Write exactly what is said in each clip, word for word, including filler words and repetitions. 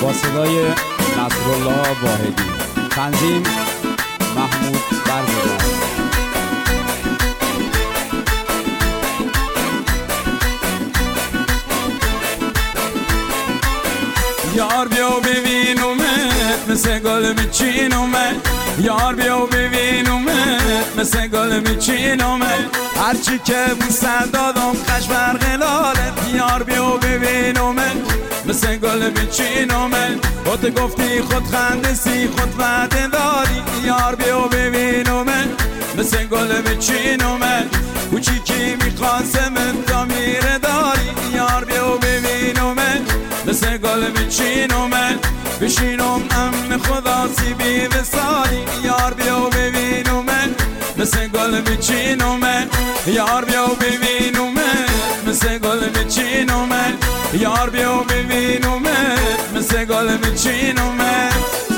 با صدای نصرالله واحدی، تنظیم محمود برزگر. یار بیا ببینومت مثل گل میچینومت، یار بیا ببینومت مثل گل میچینومت، هرچی که بوسه دادم خش برقلالت. یار بیا ببینومت مثل گل میچینومت، خود گفتی خود خندسی خود وعده داری. یار بیا ببینومت مثل گل میچینومت، کوچیکی میخواستمت تا میره داری. یار بیا ببینومت مثل گل میچینومت، بشینم امن خدا سیبی وصالی. یار بیا ببینومت مثل گل میچینومت، یار بیا ببینومت مثل گل میچینومت، یار بیا ببینومت مثل گل میچینومت.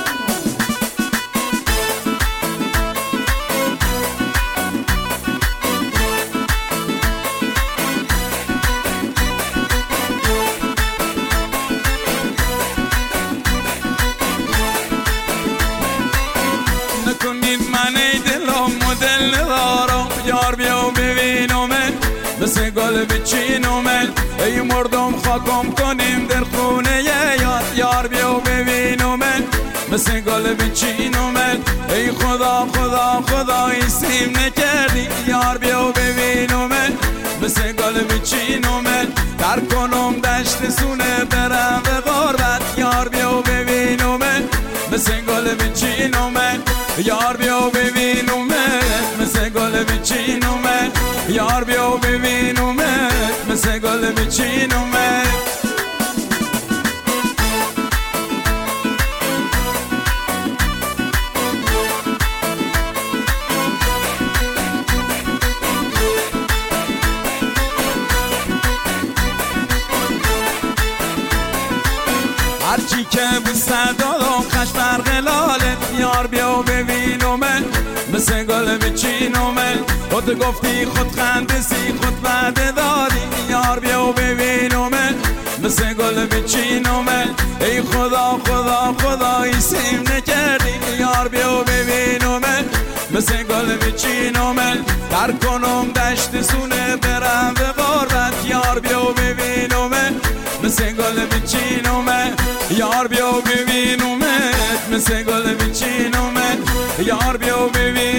نکنید من ای دلم و دل ندارم، یار بیا ببینومت مثل گل بچینومت، ای مردم خاکم کنیم در خونه یار. یار بیا ببینومت مثل گل بچینومت، ای خدا خدا خدا ایسیم نکردی. یار بیا ببینومت مثل گل بچینومت، در کنم دشت سونه برم به غربت. یار بیا ببینومت مثل گل بچینومت، یار بیا ببینومت مثل گل بچینومت، یار بیا ببینومت مثل گل بچینومت. هرچی که بوسه دادم خش برقلالت. یار بیا ببینومت مثل گل بچینومت، خود گفتی خود خندسی خود وعده داری. یار بیا ببینومت مثل گل بچینومت، ای خدا خدا خدا ایسیم نکردی. یار بیا ببینومت مثل گل بچینومت، در کنم دشت سونه برم به غربت. یار بیا ببینومت مثل گل بچینومت، یار بیا ببینومت مثل گل بچینومت، یار بیا ببین